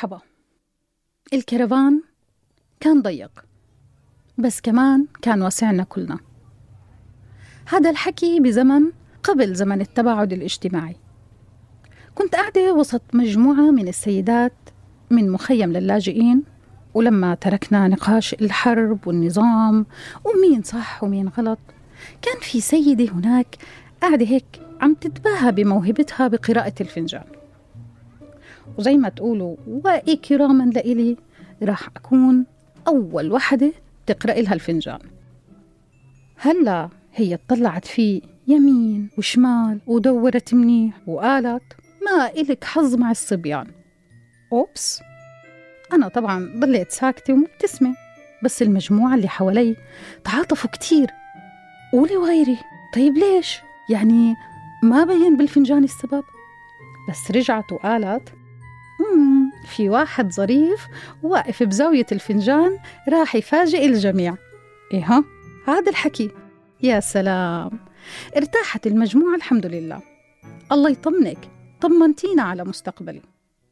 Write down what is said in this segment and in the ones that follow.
مرحبا. الكرفان كان ضيق بس كمان كان واسعنا كلنا. هذا الحكي بزمن قبل زمن التباعد الاجتماعي. كنت قاعدة وسط مجموعة من السيدات من مخيم للاجئين، ولما تركنا نقاش الحرب والنظام ومين صح ومين غلط، كان في سيدة هناك قاعدة هيك عم تتباهى بموهبتها بقراءة الفنجان، وزي ما تقولوا وإكراما لإلي راح أكون أول وحدة تقرأ لها الفنجان. هلا هي اطلعت فيه يمين وشمال ودورت منيح وقالت ما إلك حظ مع الصبيان. أوبس، أنا طبعا ضليت ساكتة ومبتسمة، بس المجموعة اللي حوالي تعاطفوا كتير. قولي وغيري، طيب ليش؟ يعني ما بين بالفنجان السبب؟ بس رجعت وقالت في واحد ظريف واقف بزاوية الفنجان راح يفاجئ الجميع. إيه هذا الحكي؟ يا سلام، ارتاحت المجموعة الحمد لله. الله يطمنك، طمنتينا على مستقبلي.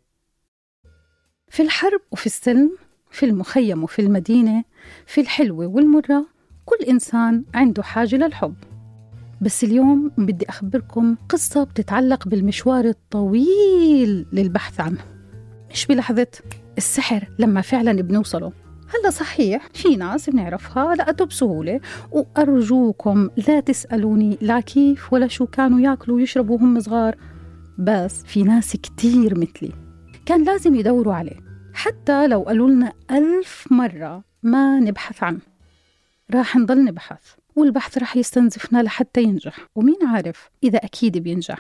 في الحرب وفي السلم، في المخيم وفي المدينة، في الحلوة والمرة، كل إنسان عنده حاجة للحب. بس اليوم بدي أخبركم قصة بتتعلق بالمشوار الطويل للبحث عنه، مش بلحظة السحر لما فعلا بنوصله. هلا صحيح في ناس بنعرفها لقته بسهولة، وأرجوكم لا تسألوني لا كيف ولا شو كانوا ياكلوا ويشربوا هم صغار، بس في ناس كتير مثلي كان لازم يدوروا عليه، حتى لو قالوا لنا 1000 مرة ما نبحث عنه راح نضل نبحث، والبحث راح يستنزفنا لحتى ينجح، ومين عارف إذا أكيد بينجح.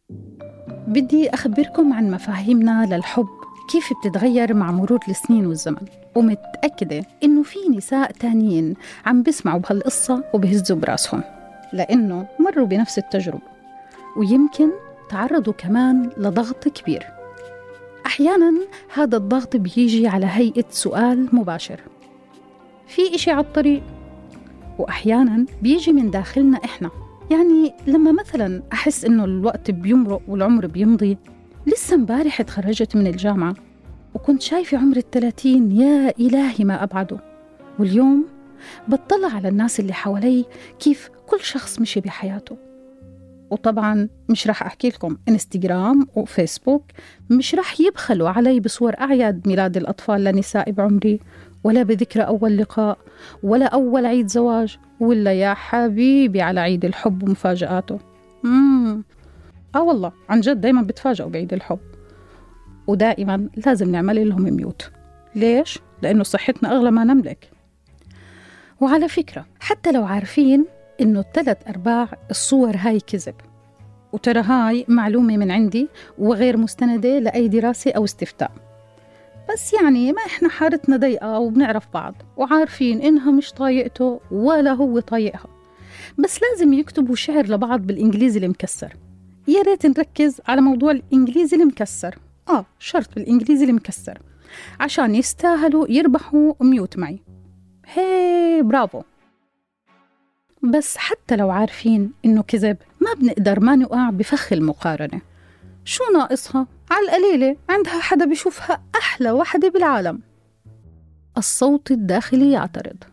بدي أخبركم عن مفاهيمنا للحب كيف بتتغير مع مرور السنين والزمن، ومتأكدة إنه في نساء تانيين عم بيسمعوا بهالقصة وبهزوا براسهم لأنه مروا بنفس التجربة، ويمكن تعرضوا كمان لضغط كبير. أحياناً هذا الضغط بيجي على هيئة سؤال مباشر، في إشي على الطريق، وأحياناً بيجي من داخلنا إحنا. يعني لما مثلاً أحس إنه الوقت بيمرق والعمر بيمضي، لسه مبارح تخرجت من الجامعة وكنت شايفة عمر 30 يا إلهي ما أبعده، واليوم بتطلع على الناس اللي حوالي كيف كل شخص مشي بحياته. وطبعاً مش راح أحكي لكم إنستغرام وفيسبوك مش راح يبخلوا علي بصور أعياد ميلاد الأطفال لنساء بعمري، ولا بذكرى أول لقاء، ولا أول عيد زواج، ولا يا حبيبي على عيد الحب ومفاجآته. والله عن جد دايما بتفاجئوا بعيد الحب، ودائما لازم نعمل لهم ميوت. ليش؟ لأنه صحتنا أغلى ما نملك. وعلى فكرة حتى لو عارفين إنه 3/4 الصور هاي كذب، وترى هاي معلومة من عندي وغير مستندة لأي دراسة أو استفتاء، بس يعني ما إحنا حارتنا ضيقة وبنعرف بعض وعارفين إنها مش طايقته ولا هو طايقها، بس لازم يكتبوا شعر لبعض بالإنجليزي المكسر. يا ريت نركز على موضوع الإنجليزي المكسر، شرط بالإنجليزي المكسر عشان يستاهلوا يربحوا ميوت معي. هي برافو. بس حتى لو عارفين إنه كذب ما بنقدر ما نقع بفخ المقارنة. شو ناقصها؟ على القليلة عندها حدا بيشوفها أحلى وحدة بالعالم. الصوت الداخلي يعترض.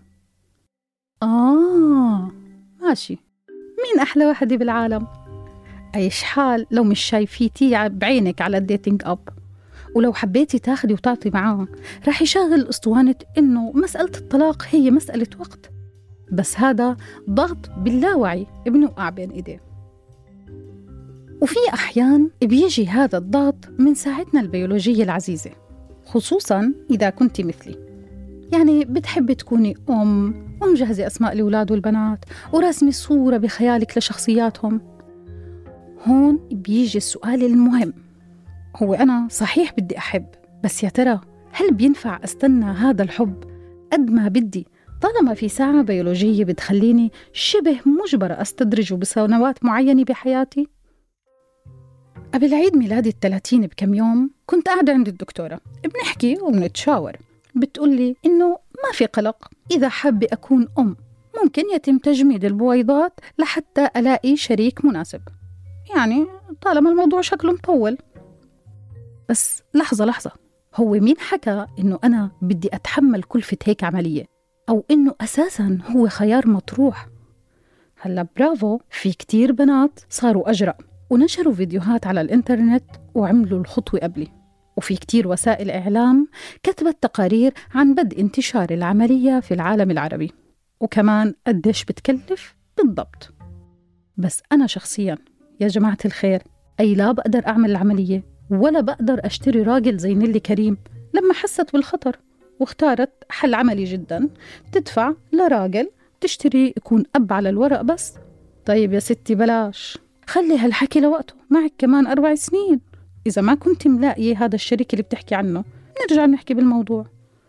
ماشي، مين أحلى وحدة بالعالم؟ أيش حال لو مش شايفيتي بعينك على الديتينج أب، ولو حبيتي تاخدي وتعطي معاه راح يشغل أسطوانة إنه مسألة الطلاق هي مسألة وقت، بس هذا ضغط باللاوعي بنوقع بين إيديه. وفي أحيان بيجي هذا الضغط من ساعتنا البيولوجية العزيزة، خصوصاً إذا كنت مثلي، يعني بتحبي تكوني ومجهزة أسماء الأولاد والبنات ورسمي صورة بخيالك لشخصياتهم. هون بيجي السؤال المهم، هو أنا صحيح بدي أحب، بس يا ترى هل بينفع أستنى هذا الحب قد ما بدي طالما في ساعة بيولوجية بتخليني شبه مجبرة أستدرجه بسنوات معينة بحياتي؟ قبل عيد ميلادي 30 بكم يوم كنت قاعدة عند الدكتورة بنحكي وبنتشاور، بتقولي إنه ما في قلق، إذا حابة أكون ممكن يتم تجميد البويضات لحتى ألاقي شريك مناسب، يعني طالما الموضوع شكله مطول. بس لحظة، هو مين حكى إنه أنا بدي أتحمل كلفة هيك عملية، أو إنه أساساً هو خيار مطروح؟ هلا برافو، في كتير بنات صاروا أجرأ ونشروا فيديوهات على الإنترنت وعملوا الخطوة قبلي، وفي كتير وسائل إعلام كتبت تقارير عن بدء انتشار العملية في العالم العربي، وكمان قديش بتكلف بالضبط. بس أنا شخصياً يا جماعة الخير، أي لا بقدر أعمل العملية ولا بقدر أشتري راجل زي نيلي كريم لما حست بالخطر واختارت حل عملي جداً، تدفع لراجل تشتري يكون أب على الورق بس. طيب يا ستي بلاش، خلي هالحكي لوقته، معك كمان 4 سنين. إذا ما كنت ملاقية هذا الشريك اللي بتحكي عنه نرجع نحكي بالموضوع.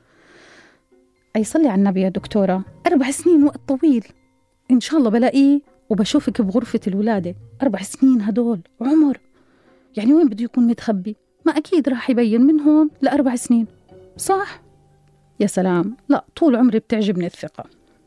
أي صلي على النبي يا دكتورة، 4 سنين وقت طويل، إن شاء الله بلاقيه وبشوفك بغرفة الولادة. 4 سنين هدول عمر، يعني وين بده يكون متخبي؟ ما أكيد راح يبين من هون ل4 سنين، صح؟ يا سلام، لا طول عمري بتعجبني الثقة.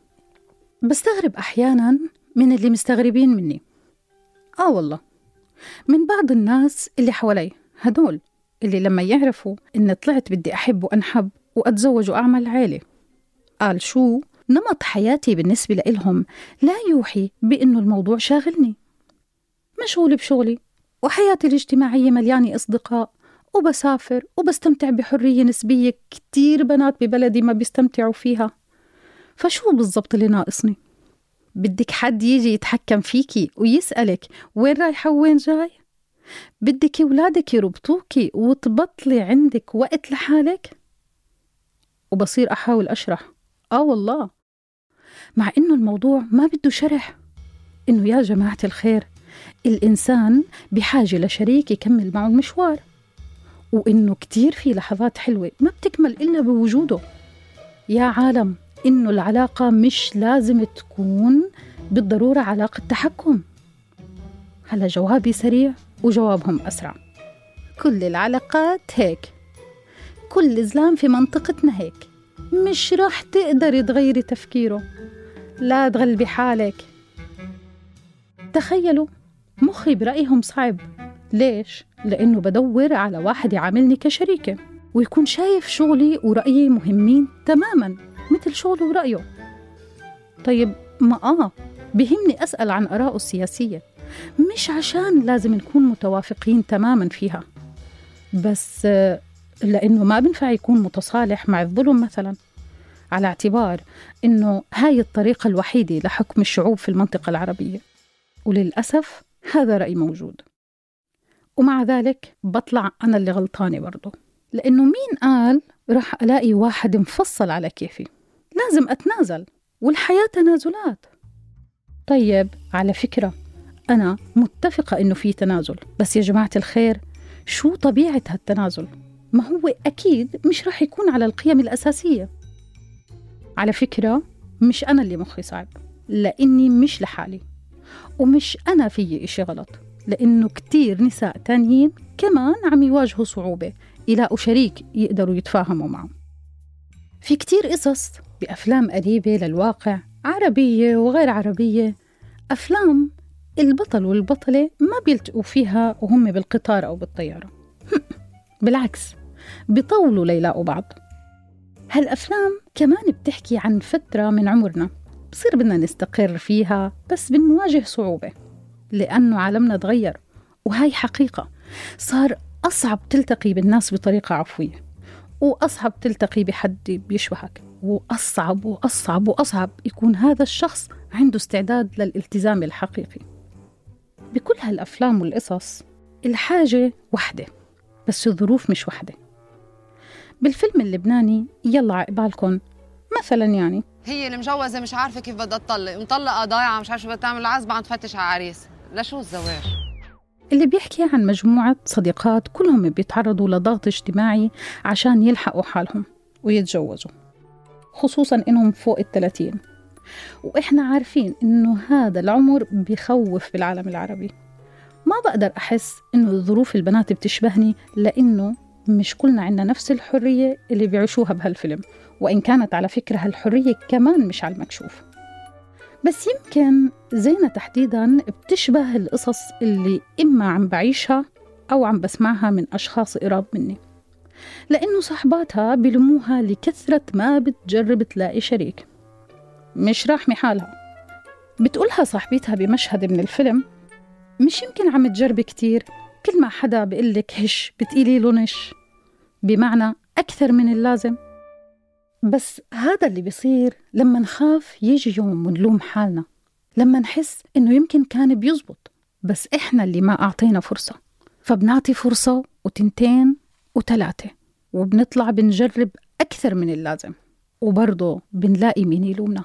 بستغرب أحياناً من اللي مستغربين مني. والله من بعض الناس اللي حوالي، هدول اللي لما يعرفوا إن طلعت بدي أحب وأنحب وأتزوج وأعمل عيلة، قال شو نمط حياتي بالنسبة لإلهم لا يوحي بأنه الموضوع شاغلني. مشغولة بشغلي وحياتي الاجتماعية مليانة أصدقاء وبسافر وبستمتع بحرية نسبية كتير بنات ببلدي ما بيستمتعوا فيها. فشو بالضبط اللي ناقصني؟ بدك حد يجي يتحكم فيكي ويسألك وين رايحة وين جاي؟ بدك أولادك يربطوكي وتبطلي عندك وقت لحالك؟ وبصير أحاول أشرح، والله، مع إنه الموضوع ما بده شرح، إنه يا جماعة الخير الإنسان بحاجة لشريك يكمل معه المشوار، وإنه كتير في لحظات حلوة ما بتكمل إلا بوجوده. يا عالم، إنه العلاقة مش لازم تكون بالضرورة علاقة تحكم. هلا جوابي سريع وجوابهم أسرع. كل العلاقات هيك، كل زلام في منطقتنا هيك، مش راح تقدري تغيري تفكيره، لا تغلبي حالك. تخيلوا مخي برأيهم صعب. ليش؟ لأنه بدور على واحد يعاملني كشريكة ويكون شايف شغلي ورأيي مهمين تماماً مثل شغله ورأيه. طيب ما بهمني أسأل عن آراءه السياسية، مش عشان لازم نكون متوافقين تماماً فيها، بس لأنه ما بنفع يكون متصالح مع الظلم مثلاً، على اعتبار إنه هاي الطريقة الوحيدة لحكم الشعوب في المنطقة العربية. وللأسف هذا رأي موجود، ومع ذلك بطلع أنا اللي غلطانة برضو، لأنه مين قال راح ألاقي واحد مفصل على كيفي؟ لازم أتنازل، والحياة تنازلات. طيب على فكرة أنا متفقة إنه في تنازل، بس يا جماعة الخير شو طبيعة هالتنازل؟ ما هو أكيد مش راح يكون على القيم الأساسية. على فكرة مش أنا اللي مخي صعب، لأني مش لحالي، ومش أنا في إشي غلط، لأنه كتير نساء تانيين كمان عم يواجهوا صعوبة يلاقوا شريك يقدروا يتفاهموا معه. في كتير قصص بأفلام قريبة للواقع، عربية وغير عربية، أفلام البطل والبطلة ما بيلتقوا فيها وهم بالقطار أو بالطيارة بالعكس بيطولوا ليلاقوا بعض. هالأفلام كمان بتحكي عن فترة من عمرنا بصير بدنا نستقر فيها، بس بنواجه صعوبة لأنه عالمنا تغير، وهاي حقيقة. صار أصعب تلتقي بالناس بطريقة عفوية، وأصعب تلتقي بحد بيشبهك، وأصعب وأصعب وأصعب يكون هذا الشخص عنده استعداد للالتزام الحقيقي. بكل هالأفلام والقصص الحاجة وحدة، بس الظروف مش وحدة. بالفيلم اللبناني يلا عقبالكم مثلا، يعني هي المجوزة مش عارفة كيف بدها تطلق، مطلقة ضايعة مش عارفة شو بدها تعمل، عازبة عم تفتش على عريس. لشو الزواج؟ اللي بيحكي عن مجموعة صديقات كلهم بيتعرضوا لضغط اجتماعي عشان يلحقوا حالهم ويتجوزوا، خصوصا إنهم فوق 30، وإحنا عارفين إنه هذا العمر بيخوف بالعالم العربي. ما بقدر أحس إنه ظروف البنات بتشبهني، لأنه مش كلنا عنا نفس الحرية اللي بيعيشوها بهالفيلم، وإن كانت على فكرة هالحرية كمان مش على المكشوف. بس يمكن زينة تحديداً بتشبه القصص اللي إما عم بعيشها أو عم بسمعها من أشخاص قراب مني. لأنه صاحباتها بلموها لكثرة ما بتجرب تلاقي شريك، مش راحمة حالها. بتقولها صاحبتها بمشهد من الفيلم: مش يمكن عم تجربي كتير، كل ما حدا بيقلك هش بتقيلي له نش، بمعنى أكثر من اللازم. بس هذا اللي بيصير لما نخاف يجي يوم ونلوم حالنا، لما نحس إنه يمكن كان بيزبط بس إحنا اللي ما أعطينا فرصة، فبنعطي فرصة وتنتين وثلاثة وبنطلع بنجرب أكثر من اللازم، وبرضه بنلاقي مين يلومنا.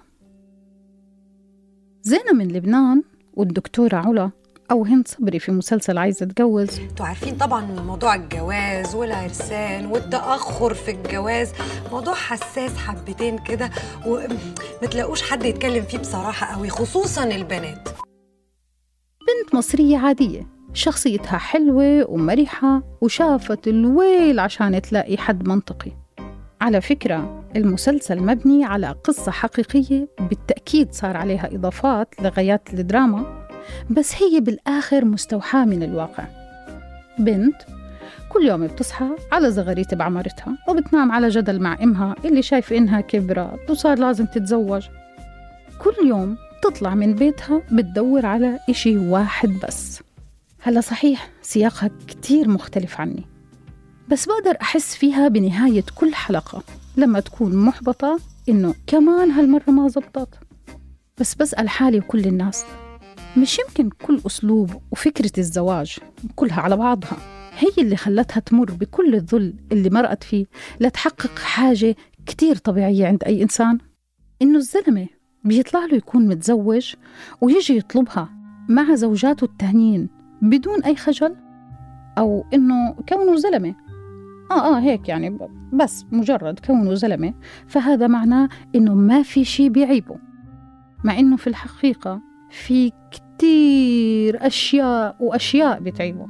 زينة من لبنان والدكتورة علا أو هند صبري في مسلسل عايزة أتجوز. انتوا عارفين طبعا موضوع الجواز والعرسان والتأخر في الجواز موضوع حساس حبتين كده، ومتلاقوش حد يتكلم فيه بصراحة قوي، خصوصا البنات. بنت مصرية عادية، شخصيتها حلوة ومرحة، وشافت الويل عشان تلاقي حد منطقي. على فكرة المسلسل مبني على قصة حقيقية، بالتأكيد صار عليها إضافات لغايات الدراما، بس هي بالآخر مستوحاة من الواقع. بنت كل يوم بتصحى على زغاريت بعمرتها وبتنام على جدل مع إمها اللي شايف إنها كبرت وصار لازم تتزوج. كل يوم تطلع من بيتها بتدور على إشي واحد بس. هلا صحيح سياقها كتير مختلف عني، بس بقدر أحس فيها بنهاية كل حلقة لما تكون محبطة إنه كمان هالمرة ما زبطت. بس بسأل حالي وكل الناس، مش يمكن كل أسلوب وفكرة الزواج كلها على بعضها هي اللي خلتها تمر بكل الذل اللي مرقت فيه لتحقق حاجة كتير طبيعية عند أي إنسان؟ إنه الزلمة بيطلع له يكون متزوج ويجي يطلبها مع زوجاته التانيين بدون أي خجل، أو إنه كونه زلمة هيك يعني بس مجرد كونه زلمة فهذا معناه إنه ما في شي بيعيبه، مع إنه في الحقيقة في كتير أشياء بتعيبه.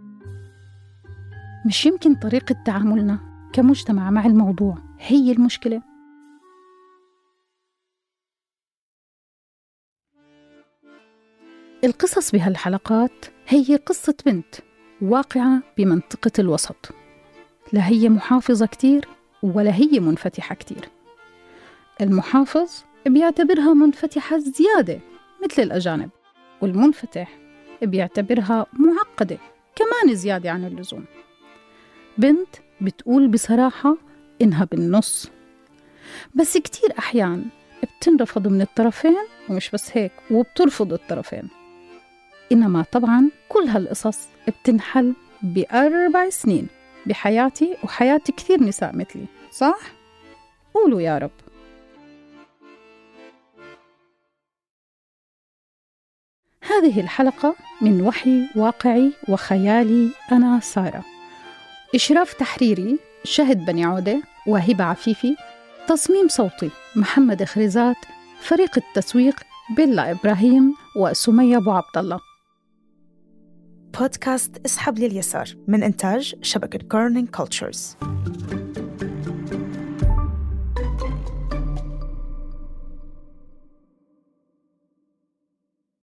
مش يمكن طريقة تعاملنا كمجتمع مع الموضوع هي المشكلة؟ القصص بهالحلقات هي قصة بنت واقعة بمنطقة الوسط، لا هي محافظة كتير ولا هي منفتحة كتير. المحافظ بيعتبرها منفتحة زيادة مثل الأجانب، والمنفتح بيعتبرها معقدة كمان زيادة عن اللزوم. بنت بتقول بصراحة إنها بالنص، بس كتير أحيان بتنرفض من الطرفين، ومش بس هيك وبترفض الطرفين. إنما طبعاً كل هالقصص بتنحل ب4 سنين بحياتي وحياة كثير نساء مثلي، صح؟ قولوا يا رب. هذه الحلقة من وحي واقعي وخيالي أنا سارة، إشراف تحريري شهد بني عودة وهبة عفيفي، تصميم صوتي محمد خريزات، فريق التسويق بيلا إبراهيم وسمية أبو عبد الله. بودكاست اسحب لليسار من إنتاج شبكة كورنينج كولتشرز.